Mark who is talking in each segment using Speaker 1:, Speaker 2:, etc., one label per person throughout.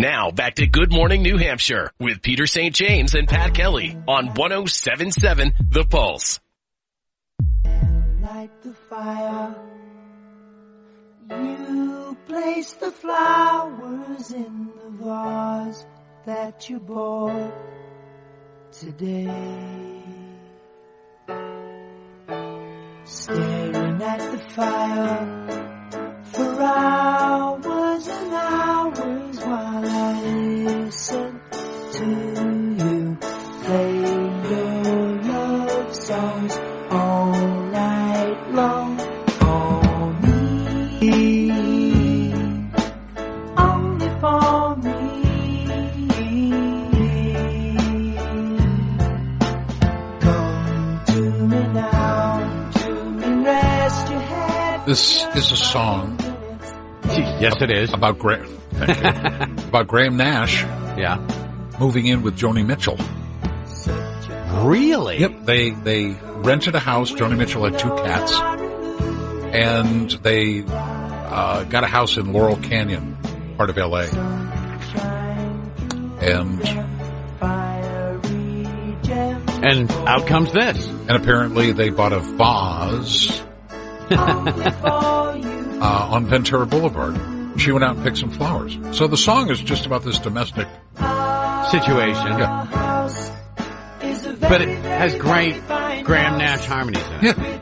Speaker 1: Now back to Good Morning New Hampshire with Peter St. James and Pat Kelly on 107.7 The Pulse.
Speaker 2: Light the fire. You place the flowers in the vase that you bought today. Staring at the fire for hours and hours while I listen to you play your love songs all night long. For me, only for me. Come to me now, to me rest your head.
Speaker 3: This is a song.
Speaker 4: Yes, it is.
Speaker 3: About Graham Nash.
Speaker 4: Yeah.
Speaker 3: Moving in with Joni Mitchell.
Speaker 4: Really?
Speaker 3: Yep. They rented a house. Joni Mitchell had 2 cats. And they got a house in Laurel Canyon, part of L.A.
Speaker 4: And out comes this.
Speaker 3: And apparently they bought a vase on Ventura Boulevard. She went out and picked some flowers. So the song is just about this domestic
Speaker 4: situation.
Speaker 3: Yeah.
Speaker 4: But it has great Graham Nash harmonies in it.
Speaker 3: Yeah.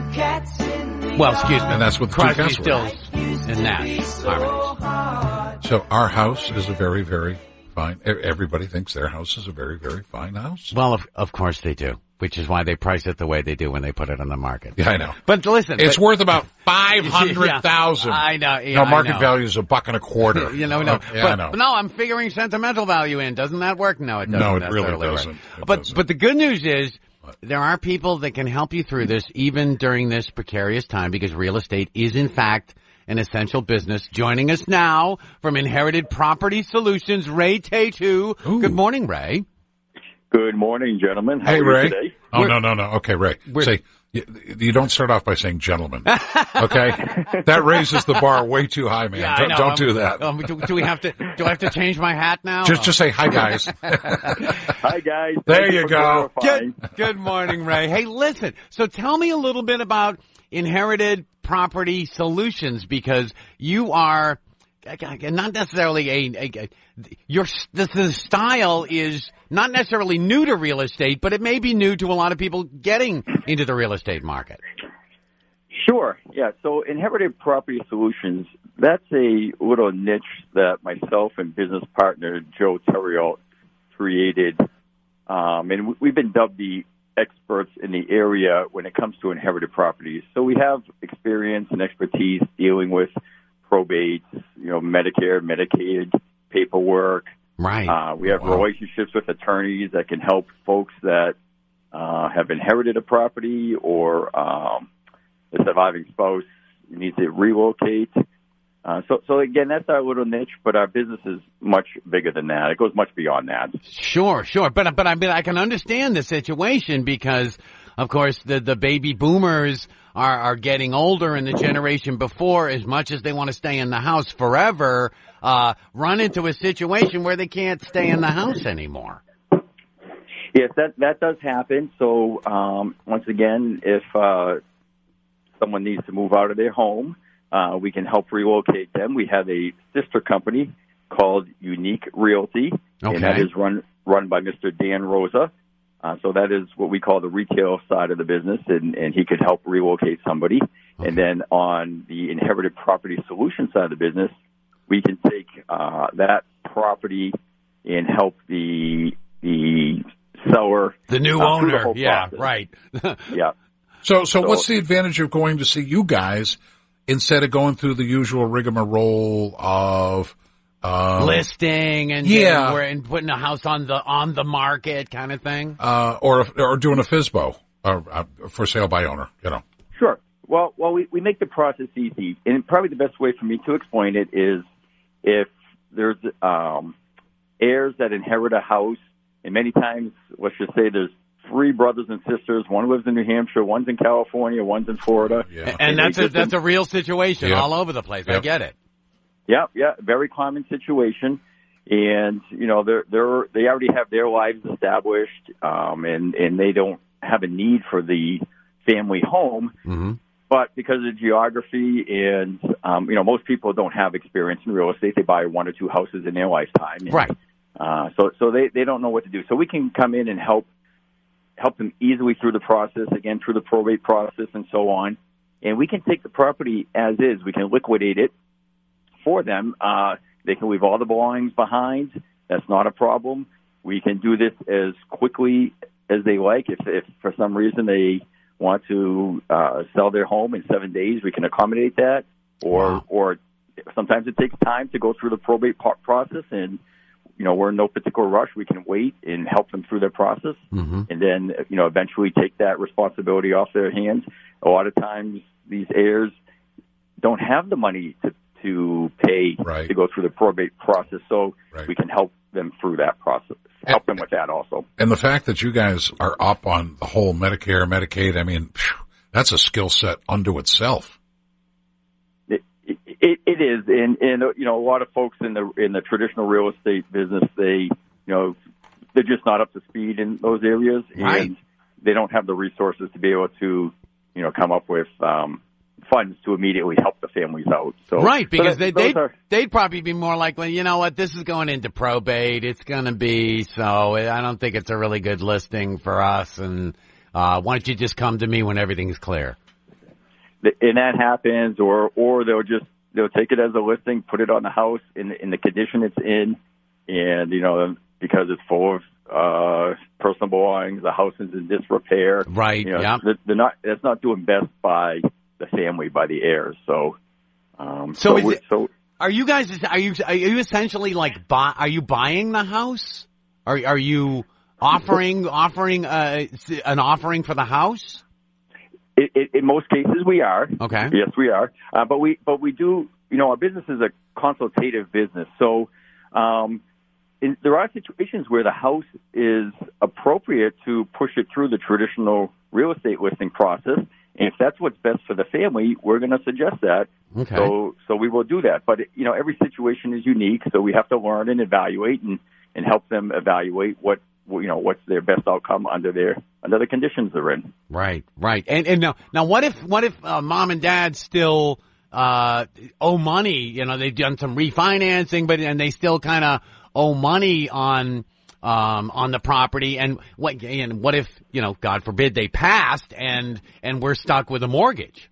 Speaker 4: Well, excuse me.
Speaker 3: And that's what the
Speaker 4: Crosby,
Speaker 3: 2 cats were.
Speaker 4: Stills, and Nash harmonies.
Speaker 3: So our house is a very, very fine. Everybody thinks their house is a very, very fine house.
Speaker 4: Well, of course they do, which is why they price it the way they do when they put it on the market.
Speaker 3: Yeah, I know.
Speaker 4: But listen,
Speaker 3: it's worth about $500,000.
Speaker 4: Yeah, I know. Yeah,
Speaker 3: no, market value is $1.25.
Speaker 4: No.
Speaker 3: Yeah, I know.
Speaker 4: But no, I'm figuring sentimental value in. Doesn't that work? No, it doesn't.
Speaker 3: No, it really doesn't.
Speaker 4: But the good news is there are people that can help you through this even during this precarious time because real estate is in fact an essential business. Joining us now from Inherited Property Solutions, Ray Tatu. Good morning, Ray.
Speaker 5: Good morning, gentlemen. How
Speaker 3: Hey,
Speaker 5: are
Speaker 3: Ray.
Speaker 5: you today?
Speaker 3: Oh, no. Okay, Ray. Say, you don't start off by saying gentlemen. Okay? That raises the bar way too high, man.
Speaker 4: Yeah,
Speaker 3: Don't do that.
Speaker 4: Do I have to change my hat now?
Speaker 3: Just say hi, guys.
Speaker 5: Hi, guys.
Speaker 3: There you go.
Speaker 4: Good morning, Ray. Hey, listen. So tell me a little bit about Inherited Property Solutions because you are not necessarily the style is not necessarily new to real estate, but it may be new to a lot of people getting into the real estate market.
Speaker 5: Sure. Yeah. So Inherited Property Solutions, that's a little niche that myself and business partner Joe Terrio created. And we've been dubbed the experts in the area when it comes to inherited properties. So we have experience and expertise dealing with probates, Medicare, Medicaid, paperwork.
Speaker 4: Right.
Speaker 5: We have relationships with attorneys that can help folks that have inherited a property or a surviving spouse needs to relocate. So again, that's our little niche, but our business is much bigger than that. It goes much beyond that.
Speaker 4: Sure. But I mean, I can understand the situation because, of course, the baby boomers are getting older and the generation before, as much as they want to stay in the house forever, run into a situation where they can't stay in the house anymore.
Speaker 5: Yes, that does happen. So once again, if someone needs to move out of their home, we can help relocate them. We have a sister company called Unique Realty, and that is run by Mr. Dan Rosa. So that is what we call the retail side of the business, and he could help relocate somebody. Okay. And then on the Inherited Property Solution side of the business, we can take that property and help the seller,
Speaker 4: the new owner.
Speaker 5: Yeah,
Speaker 4: right.
Speaker 5: Yeah.
Speaker 3: So what's the advantage of going to see you guys instead of going through the usual rigmarole of
Speaker 4: listing and putting a house on the market kind of thing,
Speaker 3: or doing a FSBO, for sale by owner,
Speaker 5: Sure. Well, we make the process easy, and probably the best way for me to explain it is if there's heirs that inherit a house, and many times, let's just say there's 3 brothers and sisters. One lives in New Hampshire, one's in California, one's in Florida.
Speaker 3: Yeah.
Speaker 4: And that's a real situation all over the place.
Speaker 3: Yep.
Speaker 4: I get it.
Speaker 5: Yeah, very common situation. and they already have their lives established, and they don't have a need for the family home.
Speaker 4: Mm-hmm.
Speaker 5: But because of geography and most people don't have experience in real estate, they buy 1 or 2 houses in their lifetime. And,
Speaker 4: Right.
Speaker 5: So they don't know what to do. So we can come in and help them easily through the process, again, through the probate process and so on. And we can take the property as is. We can liquidate it for them. They can leave all the belongings behind. That's not a problem. We can do this as quickly as they like. If for some reason they want to sell their home in 7 days, we can accommodate that. Or sometimes it takes time to go through the probate process, and we're in no particular rush. We can wait and help them through their process,
Speaker 4: Mm-hmm.
Speaker 5: and then eventually take that responsibility off their hands. A lot of times, these heirs don't have the money to pay
Speaker 3: Right.
Speaker 5: to go through the probate process, so
Speaker 3: Right.
Speaker 5: we can help them through that process. Help them with that also.
Speaker 3: And the fact that you guys are up on the whole Medicare, Medicaid, I mean, that's a skill set unto itself.
Speaker 5: It is, and a lot of folks in the traditional real estate business, they're just not up to speed in those areas,
Speaker 4: Right.
Speaker 5: and they don't have the resources to be able to come up with funds to immediately help the families out. So
Speaker 4: Right, because
Speaker 5: those
Speaker 4: they'd probably be more like, well, you know what, this is going into probate. It's going to be, so I don't think it's a really good listing for us. And why don't you just come to me when everything's clear?
Speaker 5: and that happens, or they'll take it as a listing, put it on the house in the condition it's in, and because it's full of personal belongings, the house is in disrepair.
Speaker 4: Right. Yeah.
Speaker 5: That's not doing best by the family, by the heirs. So
Speaker 4: are you guys? Are you essentially like are you buying the house? Are you offering an offering for the house?
Speaker 5: In most cases, we are.
Speaker 4: Okay.
Speaker 5: Yes, we are. But we do. Our business is a consultative business, so there are situations where the house is appropriate to push it through the traditional real estate listing process. And if that's what's best for the family, we're going to suggest that.
Speaker 4: Okay.
Speaker 5: So we will do that. But every situation is unique, so we have to learn and evaluate and help them evaluate what's their best outcome under the conditions they're in.
Speaker 4: Right. And now what if mom and dad still owe money? They've done some refinancing, and they still kind of owe money on the property. And what if God forbid they passed and we're stuck with a mortgage?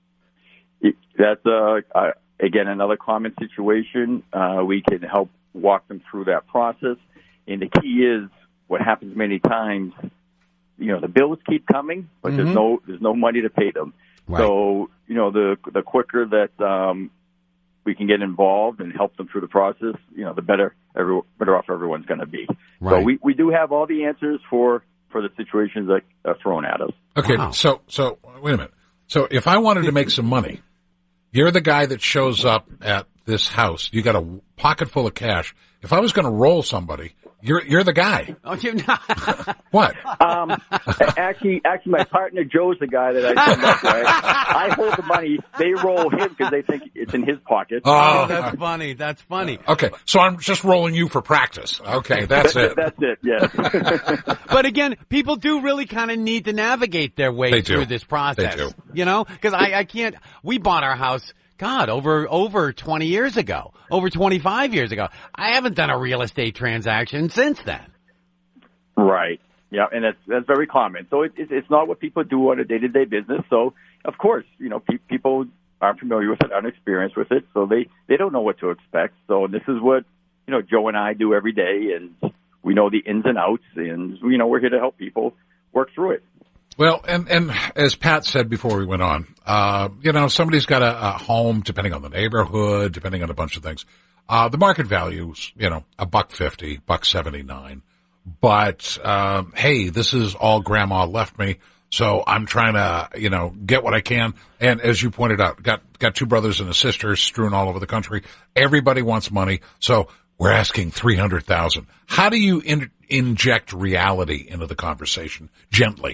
Speaker 5: That's again another common situation. We can help walk them through that process. And the key is what happens many times. The bills keep coming, but
Speaker 4: Mm-hmm.
Speaker 5: there's no money to pay them.
Speaker 4: Right.
Speaker 5: So the quicker that we can get involved and help them through the process, the better off everyone's going to be.
Speaker 4: Right.
Speaker 5: So we do have all the answers for the situations that are thrown at us.
Speaker 3: Okay,
Speaker 4: Wow.
Speaker 3: so wait a minute. So if I wanted to make some money, you're the guy that shows up at this house. You got a pocket full of cash. If I was going to roll somebody, you're the guy.
Speaker 4: Oh, you're not.
Speaker 3: What?
Speaker 5: Actually, my partner Joe's the guy that I send up with. I hold the money. They roll him because they think it's in his pocket.
Speaker 3: Oh,
Speaker 4: That's funny. That's funny.
Speaker 3: okay. So I'm just rolling you for practice. Okay, that's it.
Speaker 5: That's it. Yes.
Speaker 4: But again, people do really kind of need to navigate their way
Speaker 3: They do.
Speaker 4: through this process.
Speaker 3: They do.
Speaker 4: Because I can't. We bought our house, God, over 20 years ago, over 25 years ago. I haven't done a real estate transaction since then.
Speaker 5: Right. Yeah, and that's very common. So it's not what people do on a day-to-day business. So of course, people aren't familiar with it, aren't experienced with it, so they don't know what to expect. So this is what Joe and I do every day, and we know the ins and outs, and we're here to help people work through it.
Speaker 3: Well, and as Pat said before we went on, somebody's got a home, depending on the neighborhood, depending on a bunch of things. The market value's, $150, $179. But, hey, this is all grandma left me. So I'm trying to, get what I can. And as you pointed out, got 2 brothers and a sister strewn all over the country. Everybody wants money. So we're asking $300,000. How do you inject reality into the conversation gently?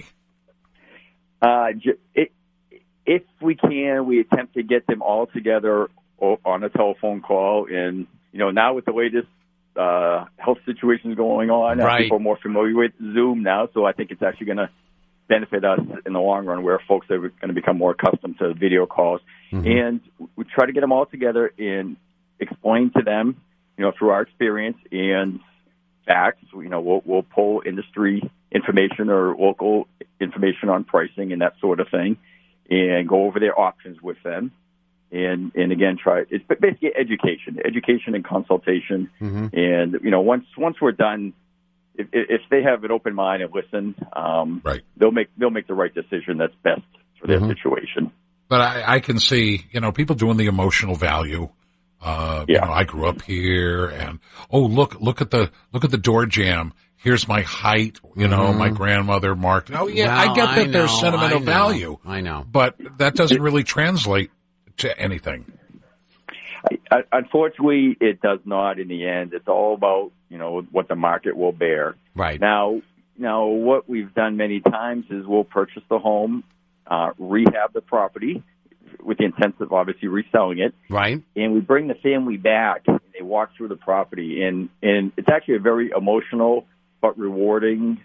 Speaker 5: If we can, we attempt to get them all together on a telephone call. And, now with the latest health situations going on.
Speaker 4: Right.
Speaker 5: People are more familiar with Zoom now, so I think it's actually going to benefit us in the long run, where folks are going to become more accustomed to video calls. And we try to get them all together and explain to them, through our experience and facts. We'll pull industry information or local information on pricing and that sort of thing, and go over their options with them. And again, it's basically education and consultation. And, once we're done, if they have an open mind and listen,
Speaker 3: right,
Speaker 5: they'll make the right decision that's best for their situation.
Speaker 3: But I can see, people doing the emotional value. I grew up here, and look at the door jamb. Here's my height. My grandmother marked. Oh yeah,
Speaker 4: well,
Speaker 3: I get that there's sentimental value.
Speaker 4: I know,
Speaker 3: but that doesn't really translate to anything.
Speaker 5: Unfortunately, it does not. In the end, it's all about what the market will bear.
Speaker 4: Right.
Speaker 5: Now, what we've done many times is we'll purchase the home, rehab the property with the intent of obviously reselling it.
Speaker 4: Right.
Speaker 5: And we bring the family back, and they walk through the property, and it's actually a very emotional but rewarding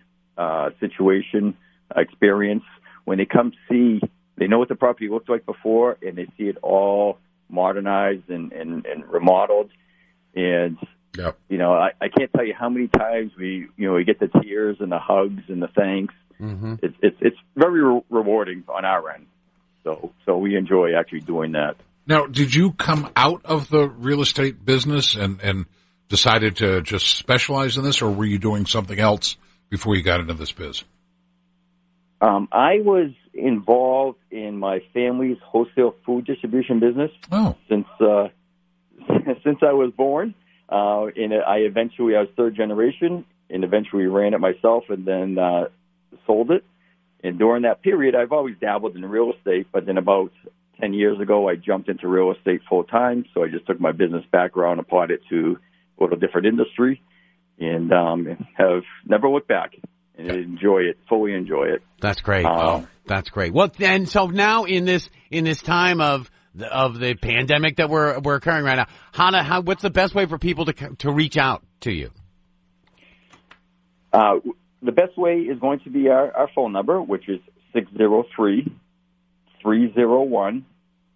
Speaker 5: experience. When they come see, they know what the property looked like before, and they see it all modernized and remodeled. And
Speaker 3: yep.
Speaker 5: I can't tell you how many times we get the tears and the hugs and the thanks. It's very rewarding on our end. So we enjoy actually doing that.
Speaker 3: Now, did you come out of the real estate business and decided to just specialize in this, or were you doing something else before you got into this biz?
Speaker 5: I was involved in my family's wholesale food distribution business since I was born. And I was third generation, and eventually ran it myself, and then sold it. And during that period, I've always dabbled in real estate, but then about 10 years ago, I jumped into real estate full time. So I just took my business background, applied it to a little different industry, and have never looked back. And fully enjoy it.
Speaker 4: That's great. That's great. Well, and so now in this time of the pandemic that we're occurring right now, what's the best way for people to reach out to you?
Speaker 5: The best way is going to be our phone number, which is 603-301-4444.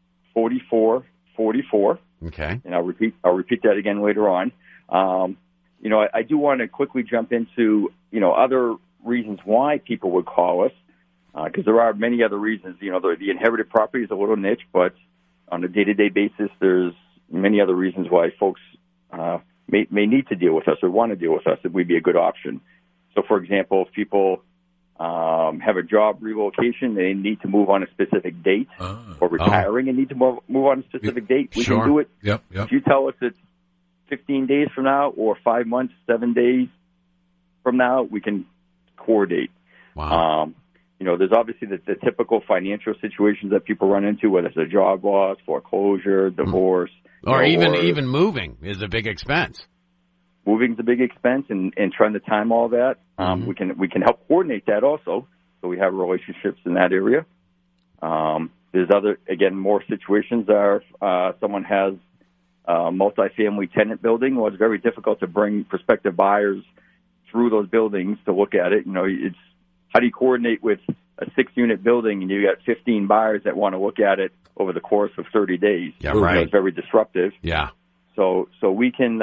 Speaker 4: Okay.
Speaker 5: And I'll repeat that again later on. I do want to quickly jump into, other reasons why people would call us, because there are many other reasons. The inherited property is a little niche, but on a day-to-day basis, there's many other reasons why folks may need to deal with us or want to deal with us. It would be a good option. So, for example, if people have a job relocation, they need to move on a specific date, or retiring and need to move on a specific date, we can do it.
Speaker 3: Yep.
Speaker 5: If you tell us it's 15 days from now or 5 months, 7 days from now, we can coordinate.
Speaker 4: Wow.
Speaker 5: There's obviously the typical financial situations that people run into, whether it's a job loss, foreclosure, divorce.
Speaker 4: Or even moving is a big expense.
Speaker 5: Moving's a big expense, and trying to time all that. We can help coordinate that also, so we have relationships in that area. There's more situations are someone has a multifamily tenant building. Well, it's very difficult to bring prospective buyers through those buildings to look at it. It's how do you coordinate with a 6-unit building and you got 15 buyers that want to look at it over the course of 30 days?
Speaker 4: Yeah, right.
Speaker 5: It's very disruptive.
Speaker 4: Yeah.
Speaker 5: So we can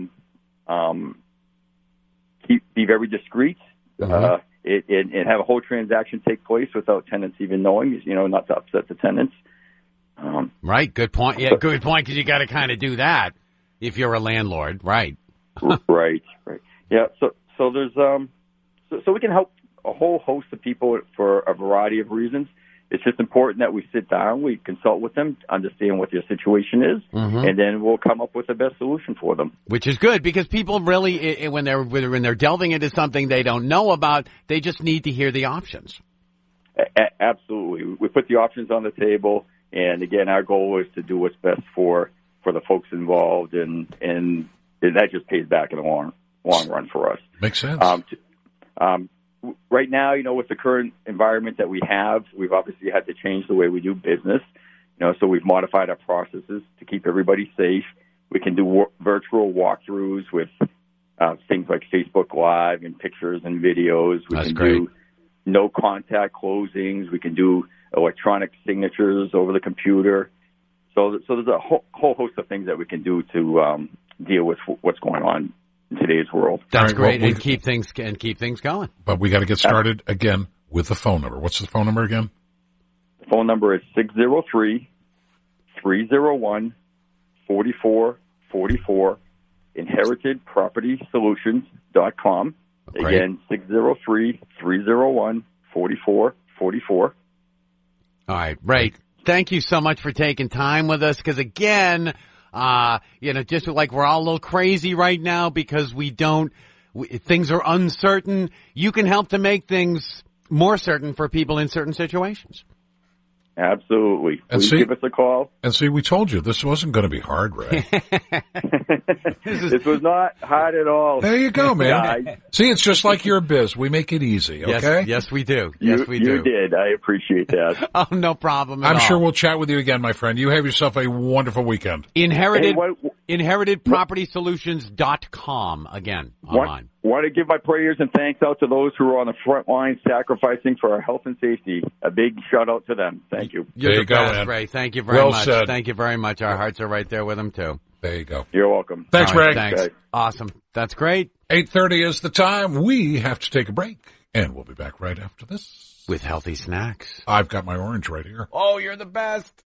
Speaker 5: be very discreet and have a whole transaction take place without tenants even knowing. Not to upset the tenants.
Speaker 4: Right. Good point. Yeah, good point. Because you got to kind of do that if you're a landlord, right?
Speaker 5: Right. Yeah. So there's so we can help a whole host of people for a variety of reasons. It's just important that we sit down, we consult with them, understand what their situation is, and then we'll come up with the best solution for them.
Speaker 4: Which is good, because people really, when they're delving into something they don't know about, they just need to hear the options.
Speaker 5: Absolutely. We put the options on the table, and again, our goal is to do what's best for the folks involved, and that just pays back in the long run for us.
Speaker 3: Makes sense.
Speaker 5: Right now, with the current environment that we have, we've obviously had to change the way we do business. So we've modified our processes to keep everybody safe. We can do virtual walkthroughs with like Facebook Live and pictures and videos. We
Speaker 4: That's
Speaker 5: can
Speaker 4: great.
Speaker 5: do no contact closings. We can do electronic signatures over the computer. So there's a whole host of things that we can do to deal with what's going on in today's world.
Speaker 4: That's
Speaker 3: All right,
Speaker 4: great,
Speaker 3: well,
Speaker 4: and keep things going.
Speaker 3: But we got to get started again with the phone number. What's the phone number again?
Speaker 5: The phone number is 603-301-4444, inheritedpropertysolutions.com.
Speaker 4: Great.
Speaker 5: Again, 603-301-4444.
Speaker 4: All right, Ray, thank you so much for taking time with us, because again, just like we're all a little crazy right now because things are uncertain. You can help to make things more certain for people in certain situations.
Speaker 5: Absolutely.
Speaker 3: And
Speaker 5: Please
Speaker 3: see-
Speaker 5: give us a call.
Speaker 3: And see, we told you this wasn't going to be hard, Ray.
Speaker 5: This was not hard at all.
Speaker 3: There you go, man.
Speaker 5: Guys.
Speaker 3: See, it's just like your biz. We make it easy, okay?
Speaker 4: Yes, we do.
Speaker 5: You,
Speaker 4: Yes, we do.
Speaker 5: You did. I appreciate that.
Speaker 4: Oh, no problem at all.
Speaker 3: I'm sure we'll chat with you again, my friend. You have yourself a wonderful weekend.
Speaker 4: Inheritedpropertysolutions.com again online.
Speaker 5: Want to give my prayers and thanks out to those who are on the front line sacrificing for our health and safety. A big shout out to them. Thank you.
Speaker 4: You're
Speaker 3: There
Speaker 4: the
Speaker 3: you go,
Speaker 4: best,
Speaker 3: man.
Speaker 4: Ray. Thank you very
Speaker 3: Well
Speaker 4: much.
Speaker 3: said.
Speaker 4: Thank you very much. Our hearts are right there with them too.
Speaker 3: There you go.
Speaker 5: You're welcome.
Speaker 3: Thanks,
Speaker 4: All right,
Speaker 3: Ray.
Speaker 4: Thanks.
Speaker 5: Okay.
Speaker 4: Awesome. That's great.
Speaker 3: 8:30 is the time. We have to take a break, and we'll be back right after this.
Speaker 4: With healthy snacks.
Speaker 3: I've got my orange right here.
Speaker 4: Oh, you're the best.